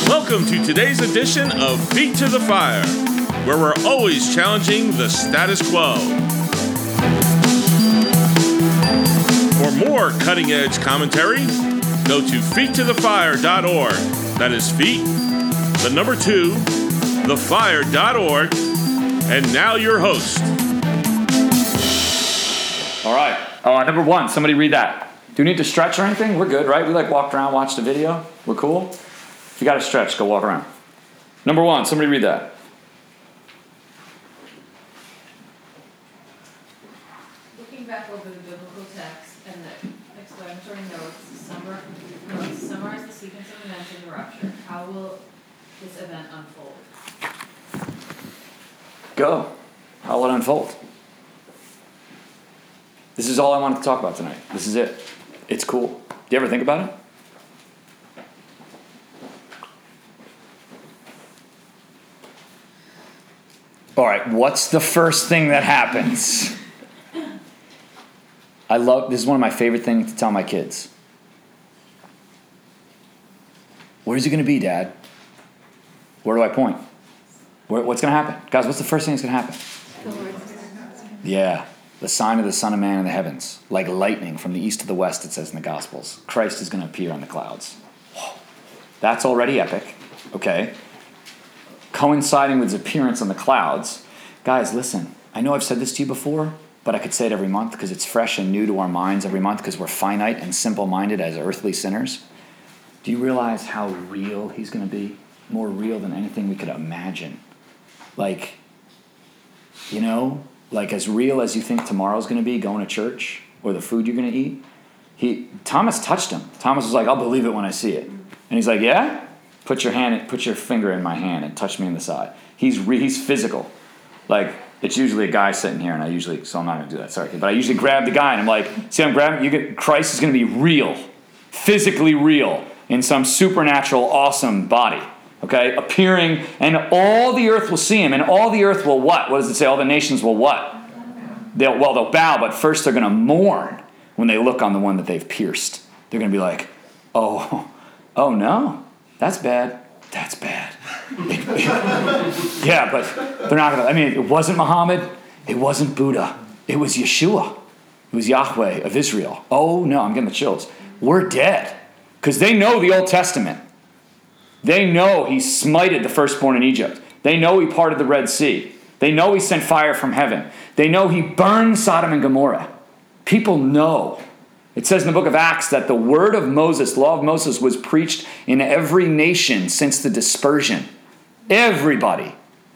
Welcome to today's edition of Feet to the Fire, where we're always challenging the status quo. For more cutting-edge commentary, go to feettothefire.org. That is feet, the number 2, thefire.org. And now your host. All right. Number 1, somebody read that. Do we need to stretch or anything? We're good, right? We walked around, watched the video. We're cool. If you got to stretch, go walk around. Number 1, somebody read that. Looking back over the biblical text and the explanatory notes, summarize the sequence of events in the rapture. How will this event unfold? Go. How will it unfold? This is all I wanted to talk about tonight. This is it. It's cool. Do you ever think about it? All right, what's the first thing that happens? This is one of my favorite things to tell my kids. Where's it going to be, Dad? Where do I point? What's going to happen? Guys, what's the first thing that's going to happen? Yeah, the sign of the Son of Man in the heavens. Like lightning from the east to the west, it says in the Gospels. Christ is going to appear on the clouds. Whoa. That's already epic, okay? Coinciding with his appearance on the clouds. Guys, listen, I know I've said this to you before, but I could say it every month because it's fresh and new to our minds every month because we're finite and simple-minded as earthly sinners. Do you realize how real he's going to be? More real than anything we could imagine. Like as real as you think tomorrow's going to be going to church or the food you're going to eat. Thomas touched him. Thomas was like, I'll believe it when I see it. And he's like, yeah? Put your finger in my hand and touch me in the side. He's physical. Like, it's usually a guy sitting here, and so I'm not going to do that, sorry. But I usually grab the guy, and I'm like, see, I'm grabbing, Christ is going to be real, physically real, in some supernatural, awesome body, okay? Appearing, and all the earth will see him, and all the earth will what? What does it say? All the nations will what? They'll bow, but first they're going to mourn when they look on the one that they've pierced. They're going to be like, oh no. That's bad. That's bad. Yeah, but they're not going to... it wasn't Muhammad. It wasn't Buddha. It was Yeshua. It was Yahweh of Israel. Oh, no, I'm getting the chills. We're dead. Because they know the Old Testament. They know he smited the firstborn in Egypt. They know he parted the Red Sea. They know he sent fire from heaven. They know he burned Sodom and Gomorrah. People know. It says in the book of Acts that the word of Moses, law of Moses, was preached in every nation since the dispersion. Everybody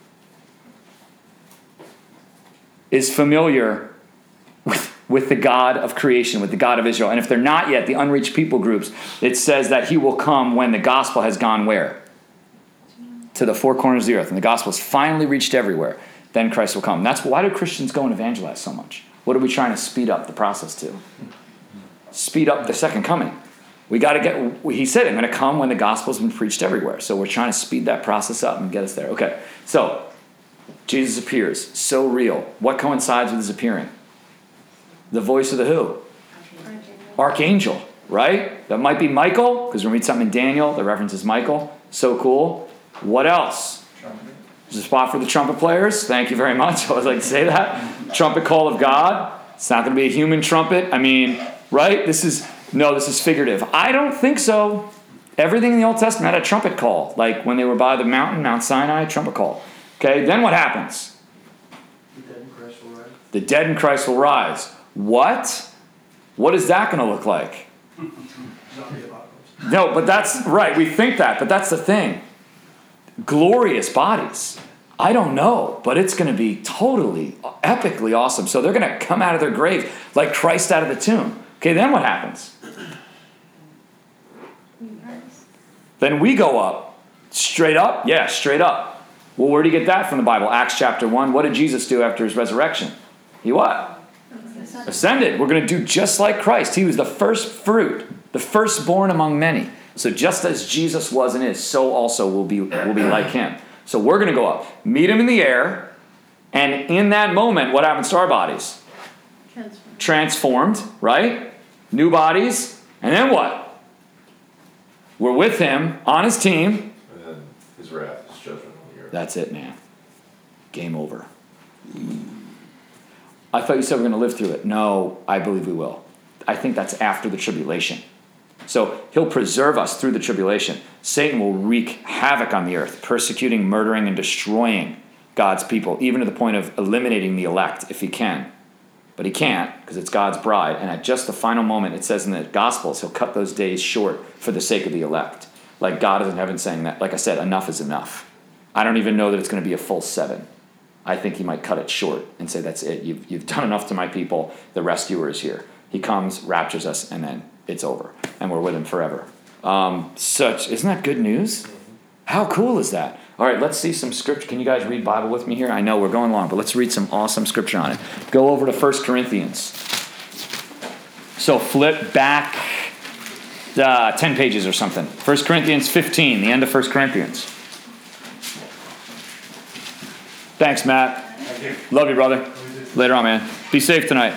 is familiar with the God of creation, with the God of Israel. And if they're not yet, the unreached people groups, it says that he will come when the gospel has gone where? To the four corners of the earth. And the gospel has finally reached everywhere. Then Christ will come. That's why do Christians go and evangelize so much? What are we trying to speed up the process to? Speed up the second coming. We got to he said, I'm going to come when the gospel's been preached everywhere. So we're trying to speed that process up and get us there. Okay, so Jesus appears. So real. What coincides with his appearing? The voice of the who? Archangel, right? That might be Michael, because we're going to read something in Daniel that references Michael. So cool. What else? There's a spot for the trumpet players. Thank you very much. I always like to say that. Trumpet call of God. It's not going to be a human trumpet. Right? This is figurative. I don't think so. Everything in the Old Testament had a trumpet call. Like when they were by the mountain, Mount Sinai, trumpet call. Okay, then what happens? The dead in Christ will rise. The dead in Christ will rise. What? What is that going to look like? No, but that's right. We think that, but that's the thing. Glorious bodies. I don't know, but it's going to be totally, epically awesome. So they're going to come out of their grave like Christ out of the tomb. Okay, then what happens? Then we go up. Straight up? Yeah, straight up. Well, where do you get that from the Bible? Acts chapter 1. What did Jesus do after his resurrection? He what? Ascended. We're going to do just like Christ. He was the first fruit, the firstborn among many. So just as Jesus was and is, so also will be like him. So we're going to go up, meet him in the air, and in that moment, what happens to our bodies? Transformed, right? New bodies, and then what? We're with him on his team, his wrath, his judgment on the earth. That's it, man. Game over. I thought you said we're going to live through it. No, I believe we will. I think that's after the tribulation. So he'll preserve us through the tribulation. Satan will wreak havoc on the earth, persecuting, murdering, and destroying God's people, even to the point of eliminating the elect if he can. But he can't, because it's God's bride. And at just the final moment, it says in the Gospels, he'll cut those days short for the sake of the elect. Like God is in heaven saying that, like I said, enough is enough. I don't even know that it's going to be a full 7. I think he might cut it short and say, that's it. You've done enough to my people. The rescuer is here. He comes, raptures us, and then it's over. And we're with him forever. Isn't that good news? How cool is that? All right, let's see some scripture. Can you guys read Bible with me here? I know we're going long, but let's read some awesome scripture on it. Go over to 1 Corinthians. So flip back 10 pages or something. 1 Corinthians 15, the end of 1 Corinthians. Thanks, Matt. Thank you. Love you, brother. Later on, man. Be safe tonight.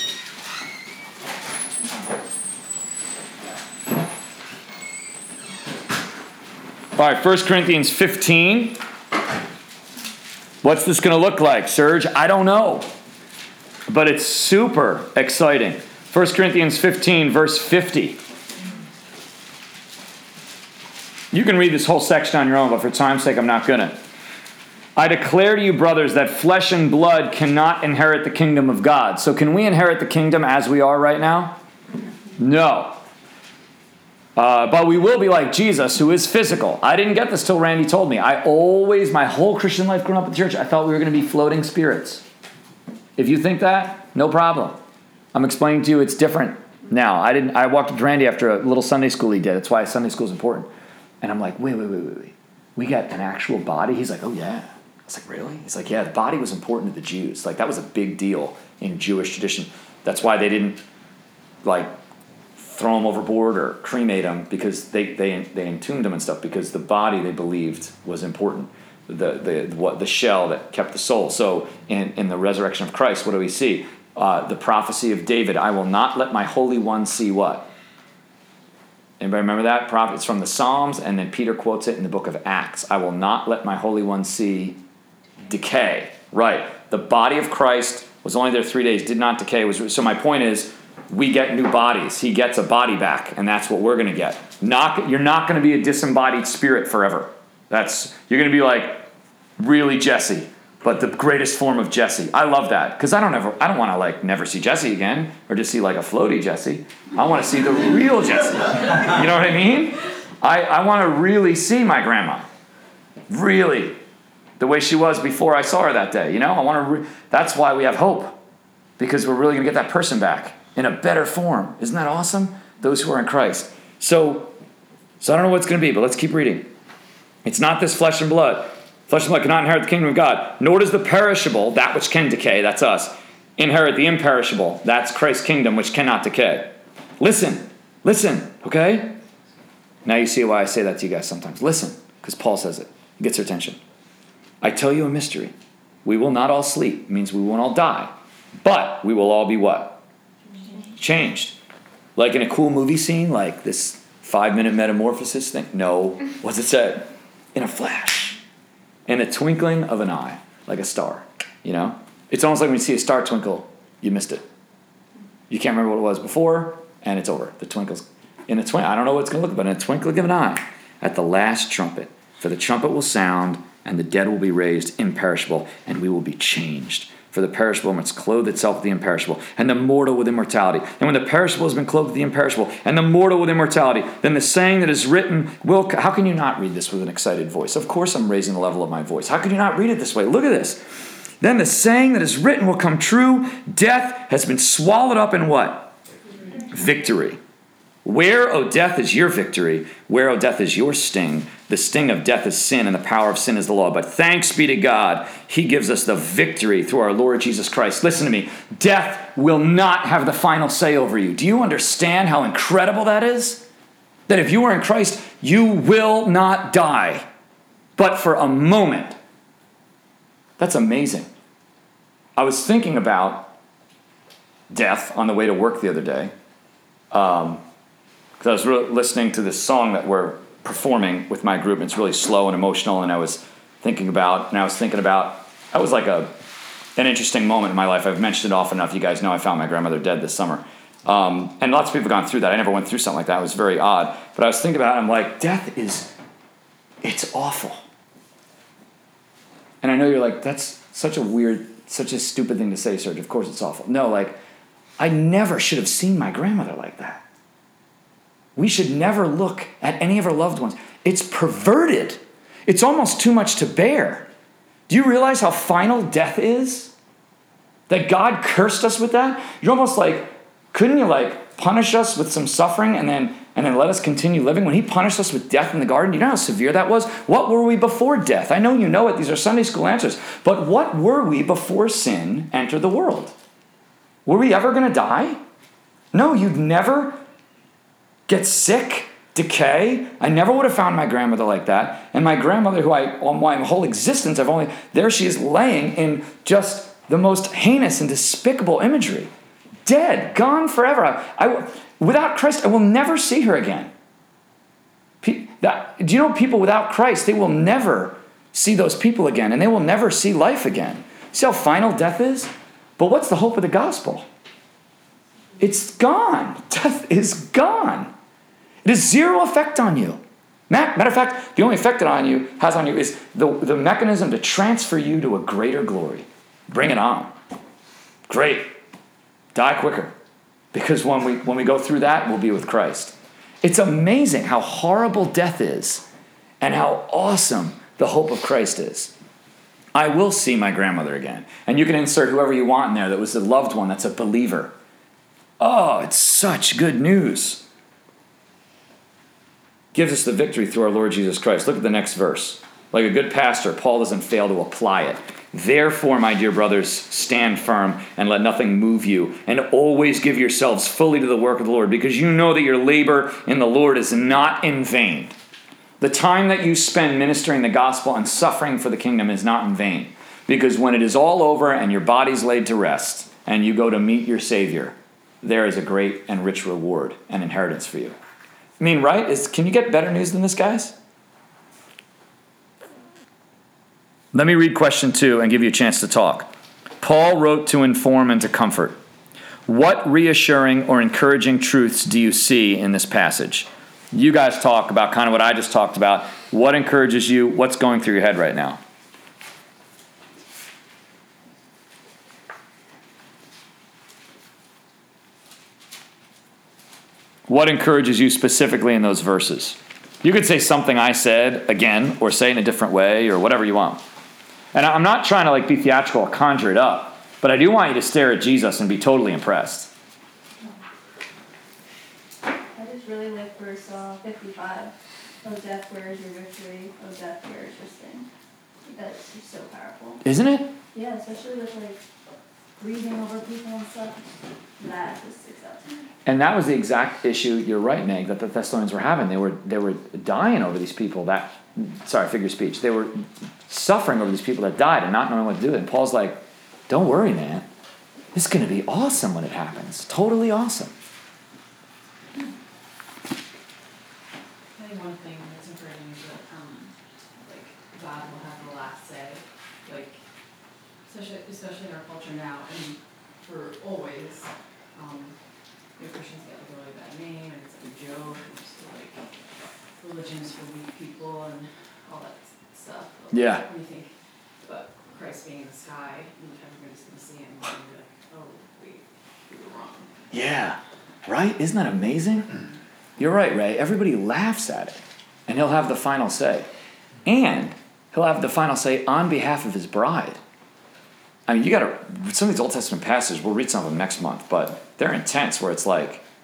All right, 1 Corinthians 15. What's this going to look like, Serge? I don't know. But it's super exciting. 1 Corinthians 15, verse 50. You can read this whole section on your own, but for time's sake, I'm not going to. I declare to you, brothers, that flesh and blood cannot inherit the kingdom of God. So can we inherit the kingdom as we are right now? No. But we will be like Jesus, who is physical. I didn't get this till Randy told me. My whole Christian life growing up in the church, I thought we were going to be floating spirits. If you think that, no problem. I'm explaining to you it's different now. I walked with Randy after a little Sunday school he did. That's why Sunday school is important. And I'm like, wait. We got an actual body? He's like, oh, yeah. I was like, really? He's like, yeah, the body was important to the Jews. Like, that was a big deal in Jewish tradition. That's why they didn't, throw him overboard or cremate him, because they entombed him and stuff, because the body they believed was important. The shell that kept the soul. So in the resurrection of Christ, what do we see? The prophecy of David, I will not let my Holy One see what? Anybody remember that? Prophet? It's from the Psalms, and then Peter quotes it in the book of Acts. I will not let my Holy One see decay. Right. The body of Christ was only there 3 days, did not decay. So my point is, we get new bodies. He gets a body back, and that's what we're going to get. You're not going to be a disembodied spirit forever. You're going to be like really Jesse, but the greatest form of Jesse. I love that, because I don't want to never see Jesse again, or just see a floaty Jesse. I want to see the real Jesse. You know what I mean? I want to really see my grandma, really, the way she was before I saw her that day. That's why we have hope, because we're really going to get that person back in a better form. Isn't that awesome? Those who are in Christ. So I don't know what it's going to be, but let's keep reading. It's not this flesh and blood. Flesh and blood cannot inherit the kingdom of God, nor does the perishable, that which can decay, that's us, inherit the imperishable, that's Christ's kingdom, which cannot decay. Listen, okay? Now you see why I say that to you guys sometimes. Listen, because Paul says it. It gets your attention. I tell you a mystery. We will not all sleep. It means we won't all die. But we will all be what? Changed. Like in a cool movie scene, like this 5-minute metamorphosis thing. No. What's it say? In a flash. In a twinkling of an eye. Like a star. It's almost like when you see a star twinkle, you missed it. You can't remember what it was before, and it's over. The twinkle's in a twinkle. I don't know what it's going to look like, but in a twinkling of an eye, at the last trumpet. For the trumpet will sound, and the dead will be raised imperishable, and we will be changed. For the perishable must clothe itself with the imperishable, and the mortal with immortality. And when the perishable has been clothed with the imperishable, and the mortal with immortality, then the saying that is written will... How can you not read this with an excited voice? Of course I'm raising the level of my voice. How can you not read it this way? Look at this. Then the saying that is written will come true. Death has been swallowed up in what? Victory. Where, O death, is your victory? Where, O death, is your sting? The sting of death is sin, and the power of sin is the law. But thanks be to God, he gives us the victory through our Lord Jesus Christ. Listen to me. Death will not have the final say over you. Do you understand how incredible that is? That if you are in Christ, you will not die, but for a moment. That's amazing. I was thinking about death on the way to work the other day. Because I was listening to this song that we're performing with my group, and it's really slow and emotional, and I was thinking about, I was like an interesting moment in my life. I've mentioned it often enough. You guys know I found my grandmother dead this summer. And lots of people have gone through that. I never went through something like that. It was very odd. But I was thinking about it, I'm like, it's awful. And I know you're like, that's such a stupid thing to say, Serge. Of course it's awful. No, like, I never should have seen my grandmother like that. We should never look at any of our loved ones. It's perverted. It's almost too much to bear. Do you realize how final death is? That God cursed us with that? You're almost like, couldn't you like punish us with some suffering and then let us continue living? When he punished us with death in the garden, you know how severe that was? What were we before death? I know you know it. These are Sunday school answers. But what were we before sin entered the world? Were we ever going to die? No, you'd never get sick, decay. I never would have found my grandmother like that. And my grandmother, who all my whole existence, there she is laying in just the most heinous and despicable imagery. Dead, gone forever. Without Christ, I will never see her again. Do you know people without Christ, they will never see those people again, and they will never see life again. See how final death is? But what's the hope of the gospel? It's gone. Death is gone. It has zero effect on you. Matter of fact, the only effect it has on you is the mechanism to transfer you to a greater glory. Bring it on. Great. Die quicker. Because when we go through that, we'll be with Christ. It's amazing how horrible death is and how awesome the hope of Christ is. I will see my grandmother again. And you can insert whoever you want in there that was a loved one, that's a believer. Oh, it's such good news. Gives us the victory through our Lord Jesus Christ. Look at the next verse. Like a good pastor, Paul doesn't fail to apply it. Therefore, my dear brothers, stand firm and let nothing move you. And always give yourselves fully to the work of the Lord, because you know that your labor in the Lord is not in vain. The time that you spend ministering the gospel and suffering for the kingdom is not in vain. Because when it is all over and your body's laid to rest and you go to meet your Savior, there is a great and rich reward and inheritance for you. I mean, right? Can you get better news than this, guys? Let me read question 2 and give you a chance to talk. Paul wrote to inform and to comfort. What reassuring or encouraging truths do you see in this passage? You guys talk about kind of what I just talked about. What encourages you? What's going through your head right now? What encourages you specifically in those verses? You could say something I said again, or say it in a different way, or whatever you want. And I'm not trying to be theatrical or conjure it up, but I do want you to stare at Jesus and be totally impressed. I just really like verse 55. Oh, death, where is your victory? Oh, death, where is your sting? That's just so powerful. Isn't it? Yeah, especially with grieving over people and stuff. That just sticks out to me. And that was the exact issue, you're right, Meg, that the Thessalonians were having. They were dying over these people figure of speech. They were suffering over these people that died and not knowing what to do. And Paul's like, don't worry, man. This is going to be awesome when it happens. Totally awesome. I think one thing that's encouraging is that God will have the last say. Especially in our culture now, and for always, Christians get a really bad name, and it's a joke, and just religion's for weak people and all that stuff. Yeah. When you think about Christ being in the sky, and everybody's going to see him, and you're like, oh, we were wrong. Yeah. Right? Isn't that amazing? You're right, Ray. Everybody laughs at it, and he'll have the final say. And he'll have the final say on behalf of his bride. I mean, some of these Old Testament passages, we'll read some of them next month, but they're intense where it's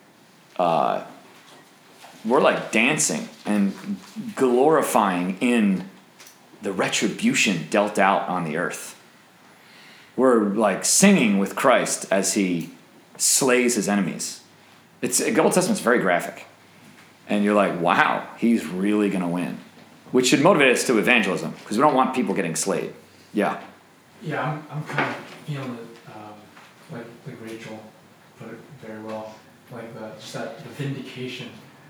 we're dancing and glorifying in the retribution dealt out on the earth. We're singing with Christ as he slays his enemies. The Old Testament's very graphic. And you're like, wow, he's really going to win. Which should motivate us to evangelism, because we don't want people getting slayed. Yeah. Yeah, I'm kind of feeling it, like Rachel put it very well, just the vindication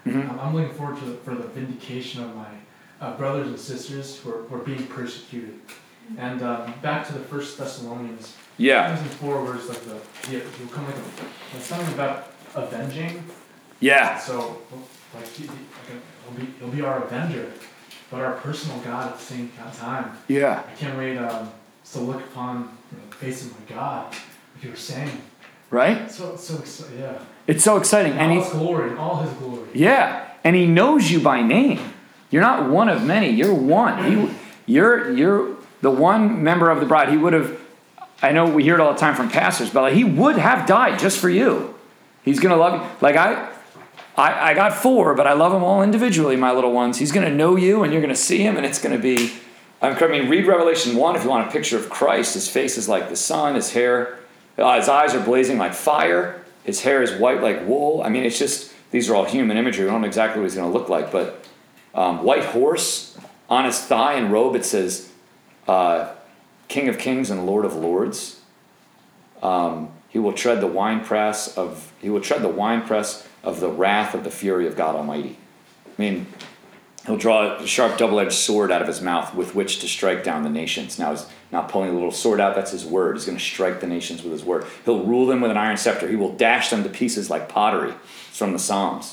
I'm looking forward for the vindication of my brothers and sisters who are being persecuted. And back to the First Thessalonians. Yeah. 4 words like he'll come like something about avenging. Yeah. So like he'll be our avenger, but our personal God at the same time. Yeah. I can't wait to look upon the face of my God, like you were saying. Right? So yeah. It's so exciting. In And all his glory, in all his glory. Yeah. And he knows you by name. You're not one of many. You're one. You're the one member of the bride. He would have, I know we hear it all the time from pastors, but like, he would have died just for you. He's going to love you. Like I got 4, but I love them all individually, my little ones. He's going to know you, and you're going to see him, and it's going to be, I mean, read Revelation 1 if you want a picture of Christ. His face is like the sun. His hair, his eyes are blazing like fire. His hair is white like wool. I mean, it's just, these are all human imagery. We don't know exactly what he's going to look like, but white horse, on his thigh and robe it says, King of Kings and Lord of Lords. He will tread the winepress of the wrath of the fury of God Almighty. I mean, he'll draw a sharp double-edged sword out of his mouth with which to strike down the nations. Now he's not pulling a little sword out, that's his word. He's going to strike the nations with his word. He'll rule them with an iron scepter. He will dash them to pieces like pottery. It's from the Psalms.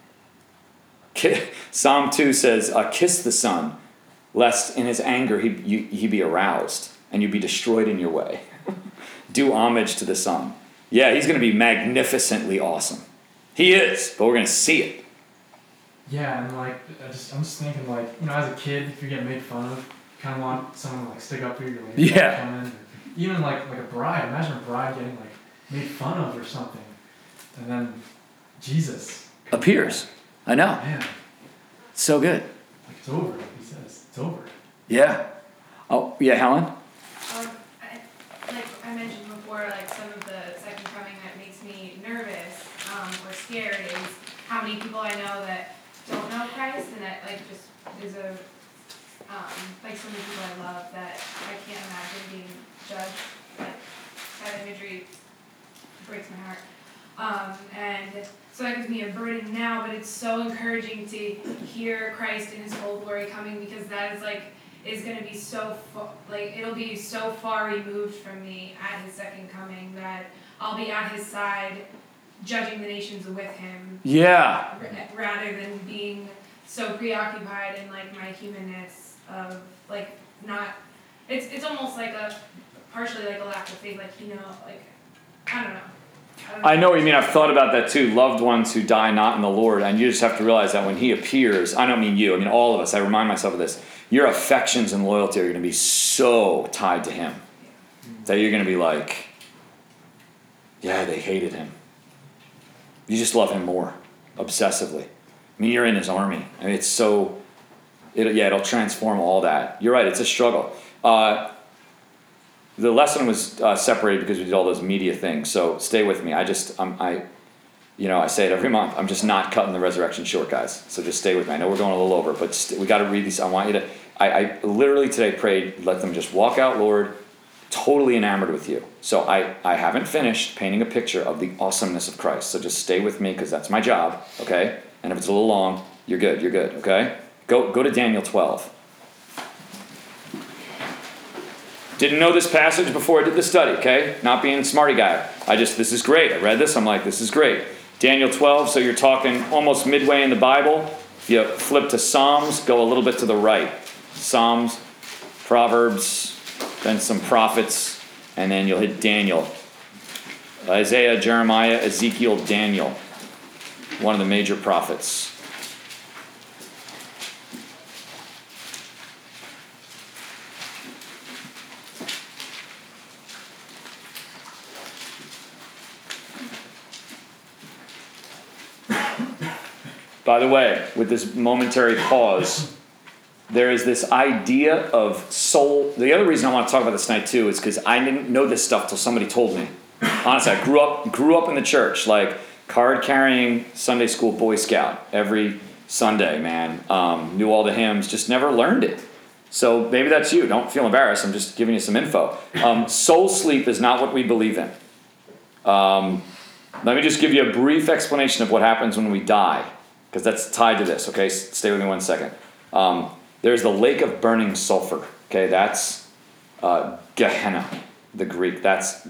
Psalm 2 says, kiss the Son, lest in his anger he be aroused and you be destroyed in your way. Do homage to the Son. Yeah, he's going to be magnificently awesome. He is, but we're going to see it. Yeah, and like I'm just thinking, like, you know, as a kid, if you get made fun of, you kind of want someone to like stick up for you. Like, yeah. Come in, or even like a bride. Imagine a bride getting like made fun of or something, and then Jesus appears. I know. Man, so good. Like it's over. Like he says, it's over. Yeah. Oh yeah, Helen. Like I mentioned before, like some of the second coming that makes me nervous or scared is how many people I know that don't know Christ, and that like just there's a like so many people I love that I can't imagine being judged. Like that imagery breaks my heart. And so that gives me a burden now, but it's so encouraging to hear Christ in his full glory coming, because that is going to be so it'll be so far removed from me at his second coming that I'll be at his side judging the nations with him. Yeah. Rather than being so preoccupied in like my humanness of like not, it's almost like partially like a lack of faith, like, you know, like, I don't know. I know what you mean. I've thought about that too. Loved ones who die not in the Lord. And you just have to realize that when he appears, I don't mean you, I mean all of us, I remind myself of this. Your affections and loyalty are going to be so tied to him that you're going to be like, yeah, they hated him. You just love him more, obsessively. I mean, you're in his army. I mean, it's so, it'll transform all that. You're right, it's a struggle. The lesson was separated because we did all those media things, so stay with me. I say it every month. I'm just not cutting the resurrection short, guys. So just stay with me. I know we're going a little over, but we got to read these. I want you to. I literally today prayed, let them just walk out, Lord, totally enamored with you. So I haven't finished painting a picture of the awesomeness of Christ. So just stay with me because that's my job, okay? And if it's a little long, you're good, okay? Go to Daniel 12. Didn't know this passage before I did the study, okay? Not being a smarty guy. This is great. I read this, I'm like, this is great. Daniel 12, so you're talking almost midway in the Bible. If you flip to Psalms, go a little bit to the right. Psalms, Proverbs, then some prophets, and then you'll hit Daniel. Isaiah, Jeremiah, Ezekiel, Daniel. One of the major prophets. By the way, with this momentary pause, there is this idea of soul. The other reason I want to talk about this tonight too is because I didn't know this stuff till somebody told me. Honestly, I grew up in the church, like card-carrying Sunday school Boy Scout every Sunday, man. Knew all the hymns, just never learned it. So maybe that's you. Don't feel embarrassed. I'm just giving you some info. Soul sleep is not what we believe in. Let me just give you a brief explanation of what happens when we die. because that's tied to this, okay? Stay with me 1 second. There's the lake of burning sulfur, okay? That's Gehenna, the Greek. That's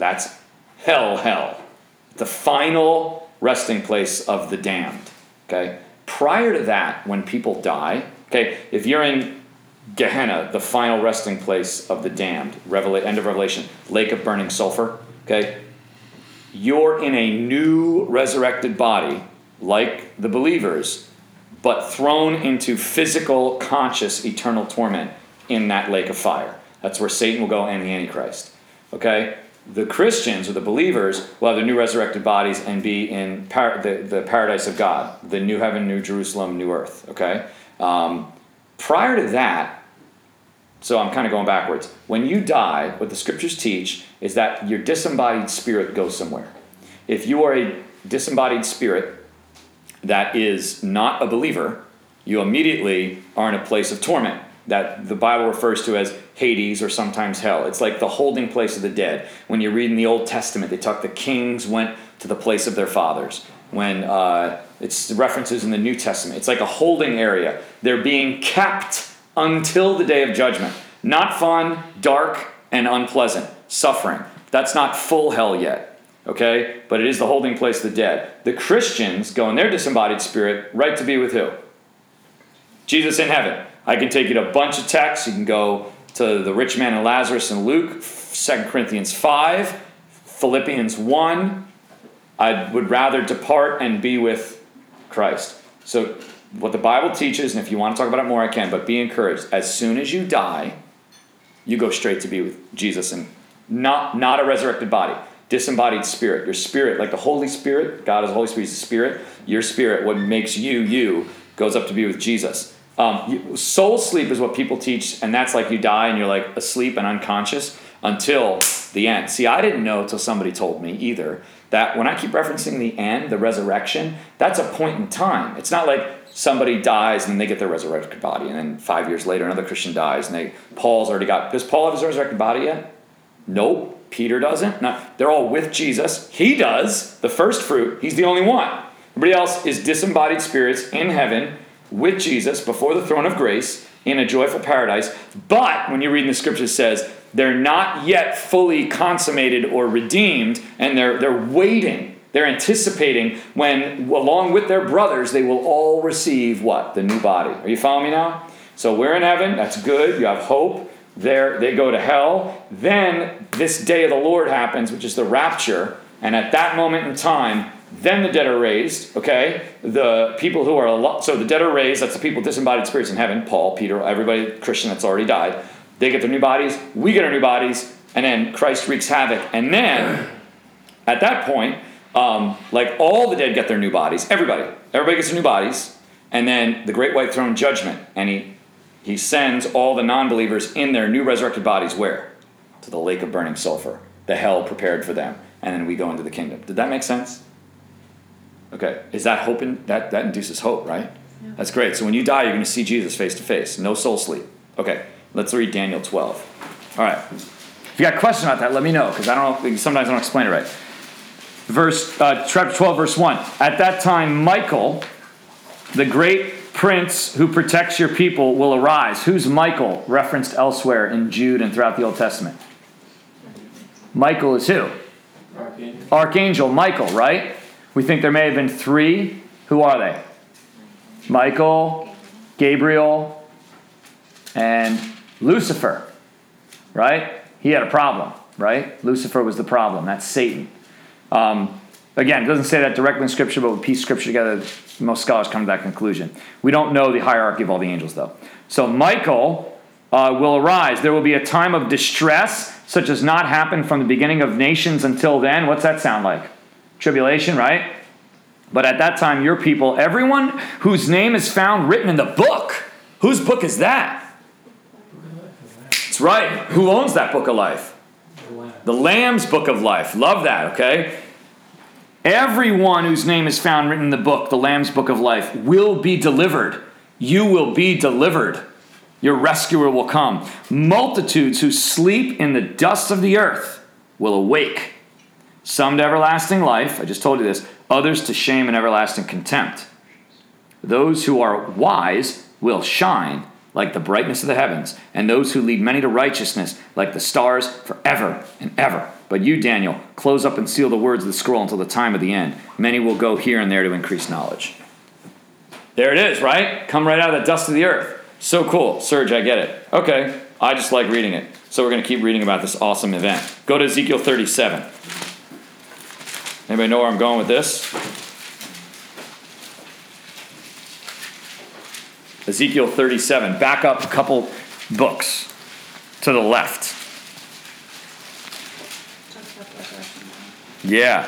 hell. The final resting place of the damned, okay? Prior to that, when people die, okay, if you're in Gehenna, the final resting place of the damned, end of Revelation, lake of burning sulfur, okay, you're in a new resurrected body, like the believers, but thrown into physical, conscious, eternal torment in that lake of fire. That's where Satan will go and the Antichrist. Okay? The Christians, or the believers, will have their new resurrected bodies and be in the paradise of God, the new heaven, new Jerusalem, new earth. Okay? Prior to that, so I'm kind of going backwards. When you die, what the scriptures teach is that your disembodied spirit goes somewhere. If you are a disembodied spirit that is not a believer, you immediately are in a place of torment that the Bible refers to as Hades or sometimes hell. It's like the holding place of the dead. When you read in the Old Testament, they talk the kings went to the place of their fathers. When it's references in the New Testament, it's like a holding area. They're being kept until the day of judgment. Not fun, dark, and unpleasant. Suffering. That's not full hell yet. Okay? But it is the holding place of the dead. The Christians go in their disembodied spirit right to be with who? Jesus in heaven. I can take you to a bunch of texts. You can go to the rich man and Lazarus in Luke, 2 Corinthians 5, Philippians 1. I would rather depart and be with Christ. So what the Bible teaches, and if you want to talk about it more, I can, but be encouraged. As soon as you die, you go straight to be with Jesus, and not a resurrected body. Disembodied spirit. Your spirit, like the Holy Spirit, God is the Holy Spirit, He's the Spirit. Your spirit, what makes you, goes up to be with Jesus. Soul sleep is what people teach, and that's like you die and you're like asleep and unconscious until the end. See, I didn't know until somebody told me either that when I keep referencing the end, the resurrection, that's a point in time. It's not like somebody dies and then they get their resurrected body, and then 5 years later another Christian dies and Paul's already got. Does Paul have his resurrected body yet? Nope. Peter doesn't. No, they're all with Jesus. He does, the first fruit. He's the only one. Everybody else is disembodied spirits in heaven with Jesus before the throne of grace in a joyful paradise. But when you read in the scriptures, it says they're not yet fully consummated or redeemed, and they're waiting. They're anticipating when, along with their brothers, they will all receive what? The new body. Are you following me now? So we're in heaven. That's good. You have hope. There, they go to hell. Then this day of the Lord happens, which is the rapture. And at that moment in time, then the dead are raised, okay? The people who are, so the dead are raised, that's the people with disembodied spirits in heaven, Paul, Peter, everybody, Christian that's already died. They get their new bodies, we get our new bodies, and then Christ wreaks havoc. And then, at that point, like all the dead get their new bodies, everybody gets their new bodies, and then the great white throne judgment, and he sends all the non-believers in their new resurrected bodies where? To the lake of burning sulfur, the hell prepared for them, and then we go into the kingdom. Did that make sense? Okay, is that hope? That induces hope, right? Yeah. That's great. So when you die, you're going to see Jesus face to face. No soul sleep. Okay, let's read Daniel 12. All right. If you got a question about that, let me know, because sometimes I don't explain it right. Chapter 12, verse 1. At that time, Michael, the great prince who protects your people, will arise. Who's Michael, referenced elsewhere in Jude and throughout the Old Testament? Michael is who? Archangel Michael, right? We think there may have been three. Who are they? Michael, Gabriel, and Lucifer, right? He had a problem, right? Lucifer was the problem. That's Satan. Again, it doesn't say that directly in Scripture, but we piece Scripture together. Most scholars come to that conclusion. We don't know the hierarchy of all the angels, though. So Michael will arise. There will be a time of distress, such as not happened from the beginning of nations until then. What's that sound like? Tribulation, right? But at that time, your people, everyone whose name is found written in the book. Whose book is that? That's right. Who owns that book of life? The Lamb's book of life. Love that, okay? Everyone whose name is found written in the book, the Lamb's book of life, will be delivered. You will be delivered. Your rescuer will come. Multitudes who sleep in the dust of the earth will awake. Some to everlasting life, I just told you this, others to shame and everlasting contempt. Those who are wise will shine like the brightness of the heavens, and those who lead many to righteousness like the stars forever and ever. But you, Daniel, close up and seal the words of the scroll until the time of the end. Many will go here and there to increase knowledge. There it is, right? Come right out of the dust of the earth. So cool. Serge, I get it. Okay, I just like reading it. So we're going to keep reading about this awesome event. Go to Ezekiel 37. Anybody know where I'm going with this? Ezekiel 37. Back up a couple books to the left. Yeah.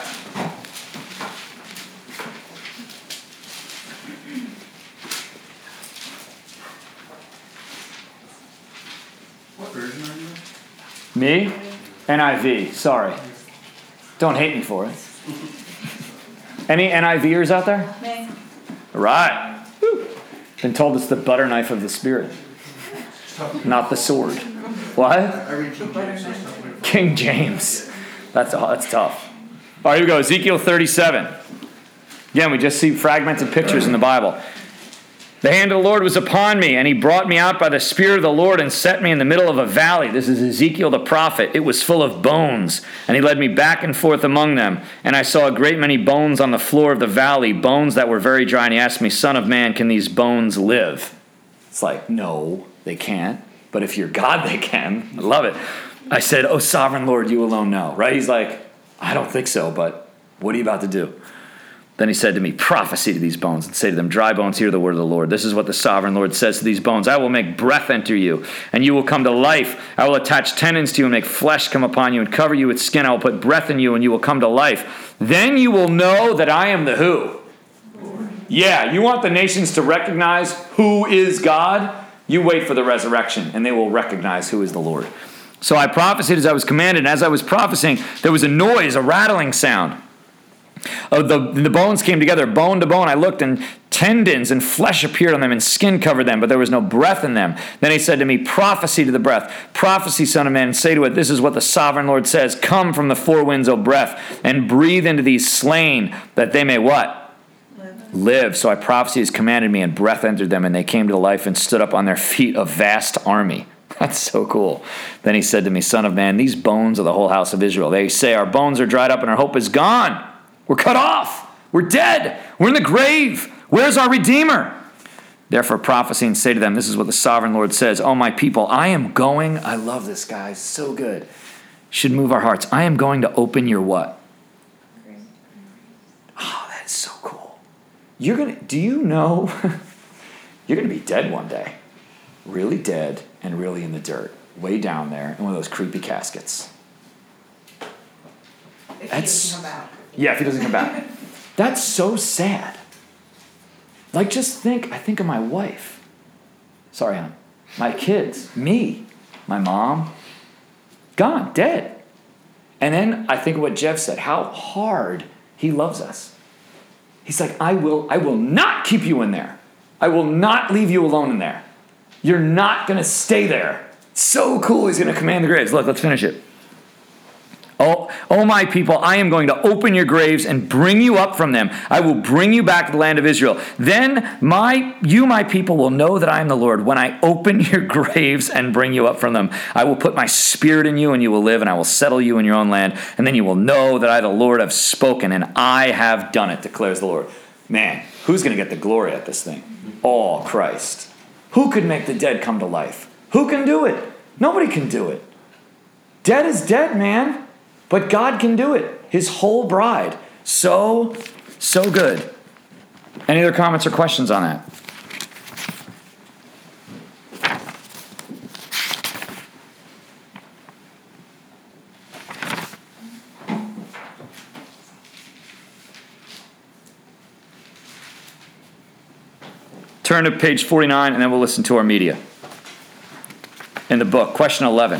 What version are you Me? in? NIV. Sorry. Don't hate me for it. Any NIVers out there? Me. Right. Woo. Been told it's the butter knife of the Spirit, not the sword. What? I read King James, so it's not King James. That's tough. All right, here we go. Ezekiel 37. Again, we just see fragmented pictures in the Bible. The hand of the Lord was upon me, and he brought me out by the Spirit of the Lord and set me in the middle of a valley. This is Ezekiel the prophet. It was full of bones, and he led me back and forth among them. And I saw a great many bones on the floor of the valley, bones that were very dry. And he asked me, Son of man, can these bones live? It's like, no, they can't. But if you're God, they can. I love it. I said, oh, sovereign Lord, you alone know. Right? He's like, I don't think so, but what are you about to do? Then he said to me, prophesy to these bones and say to them, dry bones, hear the word of the Lord. This is what the sovereign Lord says to these bones. I will make breath enter you, and you will come to life. I will attach tendons to you and make flesh come upon you and cover you with skin. I will put breath in you, and you will come to life. Then you will know that I am the who? Lord. Yeah, you want the nations to recognize who is God? You wait for the resurrection, and they will recognize who is the Lord. So I prophesied as I was commanded, and as I was prophesying, there was a noise, a rattling sound. The bones came together, bone to bone. I looked, and tendons and flesh appeared on them, and skin covered them, but there was no breath in them. Then he said to me, prophesy to the breath. Prophesy, son of man, and say to it, this is what the sovereign Lord says. Come from the four winds, O breath, and breathe into these slain, that they may what? Live. So I prophesied as commanded me, and breath entered them, and they came to life and stood up on their feet, a vast army. That's so cool. Then he said to me, son of man, these bones are the whole house of Israel. They say, our bones are dried up, and our hope is gone. We're cut off. We're dead. We're in the grave. Where's our Redeemer? Therefore prophesy and say to them, this is what the sovereign Lord says. Oh, my people, I am going. I love this, guys. So good. Should move our hearts. I am going to open your what? Oh, that is so cool. Do you know, you're going to be dead one day. Really dead and really in the dirt. Way down there in one of those creepy caskets. If he doesn't come out. Yeah, if he doesn't come back. That's so sad. Like, just I think of my wife. Sorry, hon. My kids, me, my mom, gone, dead. And then I think of what Jeff said, how hard he loves us. He's like, I will not keep you in there. I will not leave you alone in there. You're not going to stay there. So cool, he's going to command the graves. Look, let's finish it. Oh, my people, I am going to open your graves and bring you up from them. I will bring you back to the land of Israel. Then my people, will know that I am the Lord when I open your graves and bring you up from them. I will put my spirit in you, and you will live, and I will settle you in your own land. And then you will know that I, the Lord, have spoken, and I have done it, declares the Lord. Man, who's going to get the glory at this thing? Oh, Christ. Who could make the dead come to life? Who can do it? Nobody can do it. Dead is dead, man. But God can do it. His whole bride. So good. Any other comments or questions on that? Turn to page 49, and then we'll listen to our media. In the book, question 11.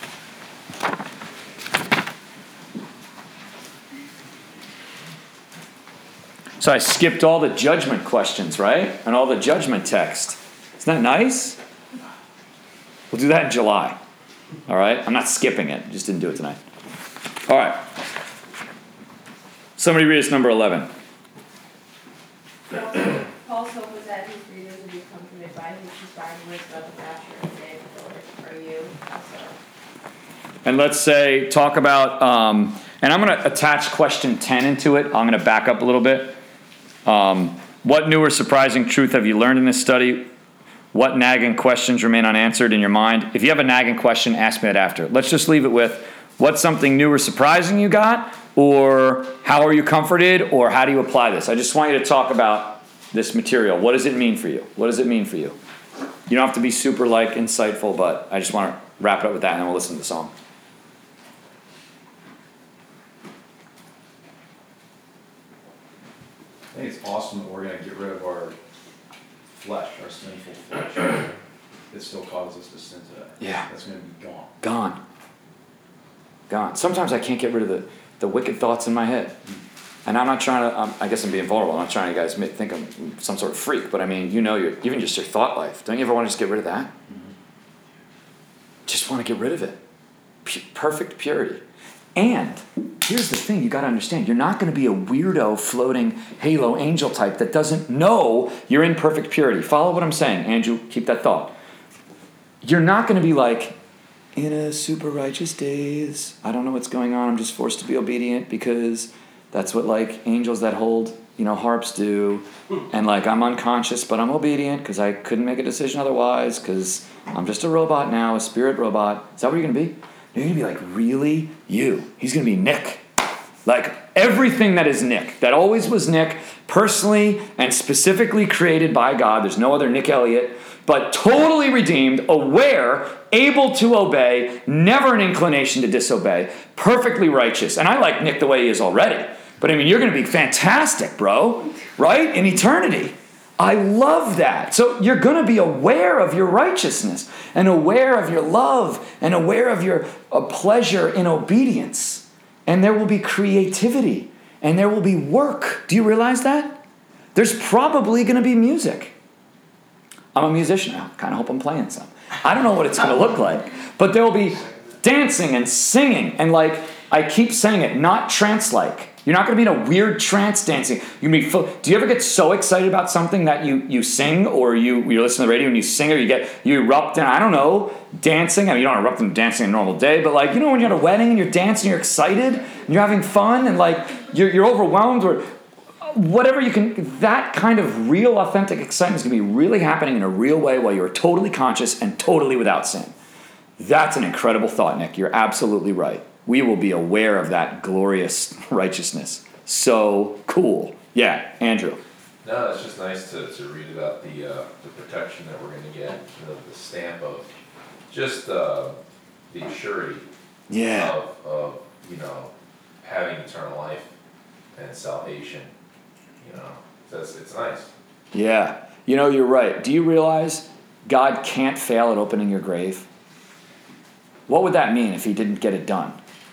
So I skipped all the judgment questions, right? And all the judgment text. Isn't that nice? We'll do that in July. All right? I'm not skipping it. Just didn't do it tonight. All right. Somebody read us number 11. Paul Paul's hope was that his readers would be comforted by his inspiring words about the rapture of the day of the Lord. Are you also? And let's say, talk about, and I'm going to attach question 10 into it. I'm going to back up a little bit. What new or surprising truth have you learned in this study? What nagging questions remain unanswered in your mind? If you have a nagging question, ask me that after. Let's just leave it with, what's something new or surprising you got? Or how are you comforted? Or how do you apply this? I just want you to talk about this material. What does it mean for you? What does it mean for you? You don't have to be super insightful, but I just want to wrap it up with that and then we'll listen to the song. I think it's awesome that we're going to get rid of our flesh, our sinful flesh. It still causes us to sin today. Yeah. That's going to be Gone. Sometimes I can't get rid of the wicked thoughts in my head. And I'm not trying to, I guess I'm being vulnerable. I'm not trying to you guys think I'm some sort of freak, but I mean, even just your thought life. Don't you ever want to just get rid of that? Mm-hmm. Just want to get rid of it. Perfect purity. And here's the thing you got to understand. You're not going to be a weirdo floating halo angel type that doesn't know you're in perfect purity. Follow what I'm saying, Andrew. Keep that thought. You're not going to be like, in a super righteous days, I don't know what's going on. I'm just forced to be obedient because that's what angels that hold, harps do. And I'm unconscious, but I'm obedient because I couldn't make a decision otherwise because I'm just a robot now, a spirit robot. Is that what you're going to be? You're going to be really you. He's going to be Nick. Everything that is Nick, that always was Nick, personally and specifically created by God. There's no other Nick Elliott, but totally redeemed, aware, able to obey, never an inclination to disobey, perfectly righteous. And I like Nick the way he is already. But you're going to be fantastic, bro, right? In eternity. I love that. So you're going to be aware of your righteousness and aware of your love and aware of your pleasure in obedience. And there will be creativity and there will be work. Do you realize that? There's probably going to be music. I'm a musician now. Kind of hope I'm playing some. I don't know what it's going to look like, but there will be dancing and singing and I keep saying it, not trance-like. You're not going to be in a weird trance dancing. Do you ever get so excited about something that you sing or you listen to the radio and you sing or you erupt in, I don't know, dancing? You don't erupt in dancing in a normal day, but when you're at a wedding and you're dancing, you're excited and you're having fun and you're overwhelmed or whatever that kind of real authentic excitement is going to be really happening in a real way while you're totally conscious and totally without sin. That's an incredible thought, Nick. You're absolutely right. We will be aware of that glorious righteousness. So cool. Yeah, Andrew. No, it's just nice to read about the protection that we're going to get, the stamp of just the surety of having eternal life and salvation. So it's nice. Yeah. You're right. Do you realize God can't fail at opening your grave? What would that mean if he didn't get it done?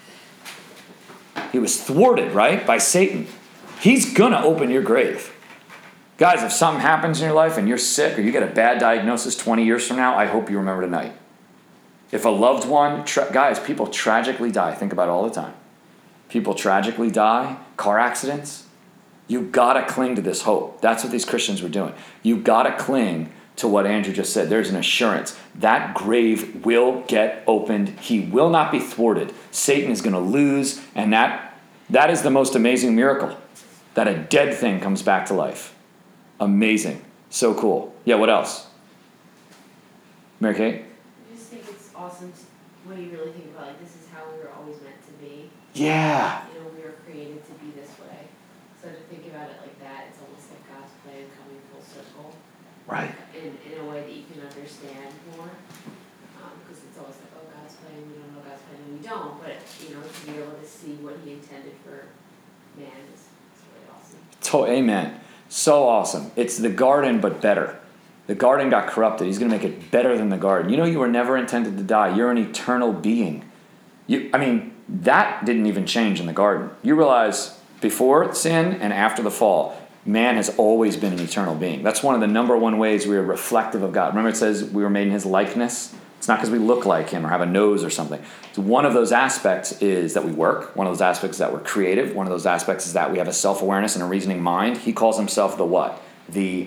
He was thwarted, right, by Satan. He's going to open your grave. Guys, if something happens in your life and you're sick or you get a bad diagnosis 20 years from now, I hope you remember tonight. If a loved one, guys, people tragically die. Think about it all the time. People tragically die, car accidents. You got to cling to this hope. That's what these Christians were doing. You got to cling to what Andrew just said. There's an assurance. That grave will get opened. He will not be thwarted. Satan is going to lose, and that is the most amazing miracle, that a dead thing comes back to life. Amazing. So cool. Yeah, what else? Mary Kate? I just think it's awesome when you really think about this is how we were always meant to be. Yeah. We were created to be this way. So to think about it like that, it's almost like God's plan coming full circle. Right. In a way that you can understand more, because it's always like, oh, God's plan, we don't know God's plan, and we don't, but, to be able to see what he intended for man is really awesome. Amen. So awesome. It's the garden, but better. The garden got corrupted. He's going to make it better than the garden. You were never intended to die. You're an eternal being. That didn't even change in the garden. You realize before sin and after the fall, man has always been an eternal being. That's one of the number one ways we are reflective of God. Remember it says we were made in his likeness? It's not because we look like him or have a nose or something. So one of those aspects is that we work. One of those aspects is that we're creative. One of those aspects is that we have a self-awareness and a reasoning mind. He calls himself the what? The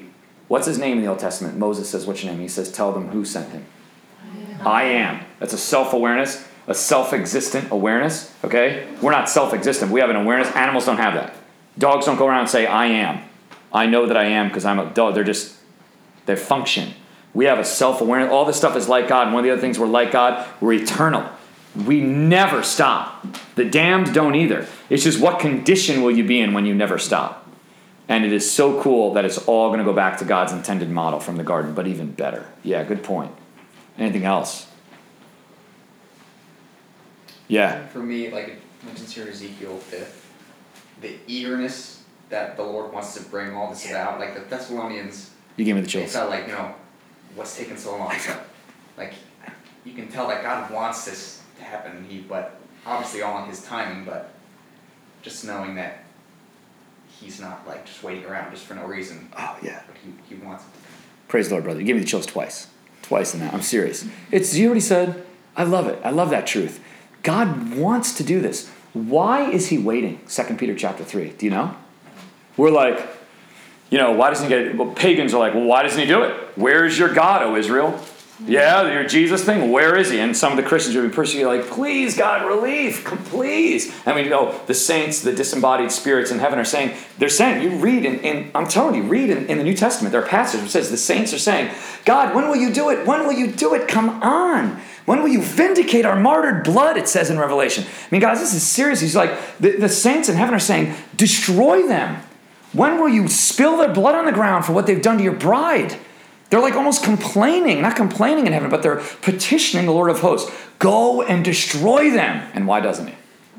What's his name in the Old Testament? Moses says, what's your name? He says, tell them who sent him. I am. That's a self-awareness, a self-existent awareness, okay? We're not self-existent. We have an awareness. Animals don't have that. Dogs don't go around and say, I am. I know that I am because I'm a dog. They function. We have a self-awareness. All this stuff is like God. And one of the other things we're like God, we're eternal. We never stop. The damned don't either. It's just what condition will you be in when you never stop? And it is so cool that it's all going to go back to God's intended model from the garden, but even better. Yeah, good point. Anything else? Yeah. For me, like it mentions here in Ezekiel, the eagerness that the Lord wants to bring all this about. Like the Thessalonians, You gave me the they chills. felt like, what's taking so long? Like, you can tell that God wants this to happen, but obviously all in his timing, but just knowing that he's not like just waiting around just for no reason. Oh, yeah. But he wants it to come. Praise the Lord, brother. You gave me the chills twice. Twice in that. I'm serious. You already said, I love it. I love that truth. God wants to do this. Why is he waiting? 2 Peter chapter 3. Do you know? We're like, why doesn't he get it? Well, pagans are like, well, why doesn't he do it? Where is your God, O Israel? Yeah, your Jesus thing, where is he? And some of the Christians would be persecuted like, please, God, relief, please. I mean, the saints, the disembodied spirits in heaven are saying, you read I'm telling you, read in the New Testament, there are passages where it says the saints are saying, God, when will you do it? When will you do it? Come on. When will you vindicate our martyred blood, it says in Revelation. I mean, guys, this is serious. He's like, the saints in heaven are saying, destroy them. When will you spill their blood on the ground for what they've done to your bride? They're like almost complaining, not complaining in heaven, but they're petitioning the Lord of hosts. Go and destroy them. And why doesn't he?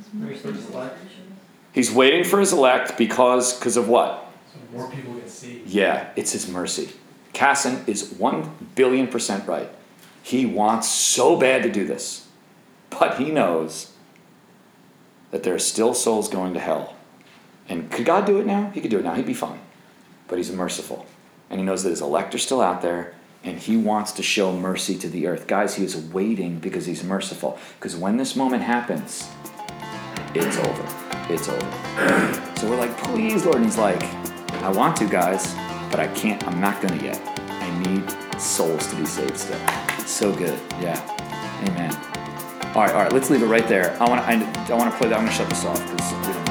He's waiting for his elect because of what? So more people get saved. Yeah, it's his mercy. Casson is 1,000,000,000% right. He wants so bad to do this, but he knows that there are still souls going to hell. And could God do it now? He could do it now. He'd be fine. But he's merciful. And he knows that his elect are still out there, and he wants to show mercy to the earth. Guys, he is waiting because he's merciful. Because when this moment happens, it's over. It's over. So we're like, please, Lord. And he's like, I want to, guys, but I can't. I'm not going to yet. I need souls to be saved still. It's so good. Yeah. Amen. All right. Let's leave it right there. I want to play that. I'm going to shut this off because we don't